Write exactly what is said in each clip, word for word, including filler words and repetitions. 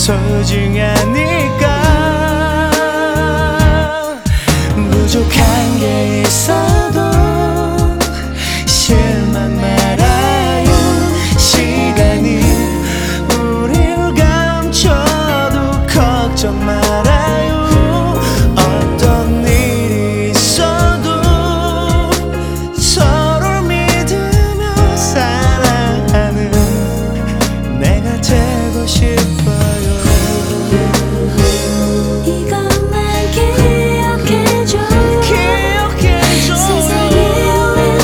소중하니까. 부족한 게 있어도 실망 말아요. 시간이 우릴 감춰도 걱정 말아요. 어떤 일이 있어도 서로를 믿으며 사랑하는 내가 되고 싶어요. 이것만 기억해줘요. 기억해줘요. 세상이 우릴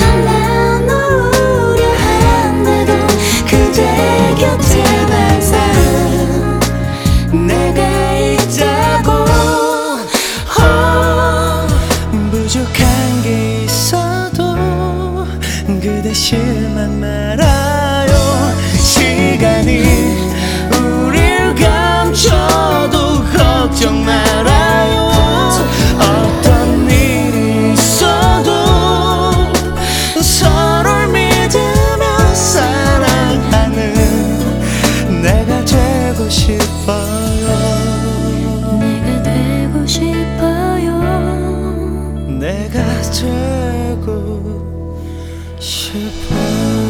갈라놓으려 한데도 그대 곁에 항상 내가 있다고. 어, 부족한 게 있어도 그대 실망 말아요. 시간이 우릴 감춰도 걱정 말아요. 어떤 일이 있어도 서로를 믿으며 사랑하는 내가 되고 싶어요. 내가 되고 싶어요. 내가 되고 싶어요.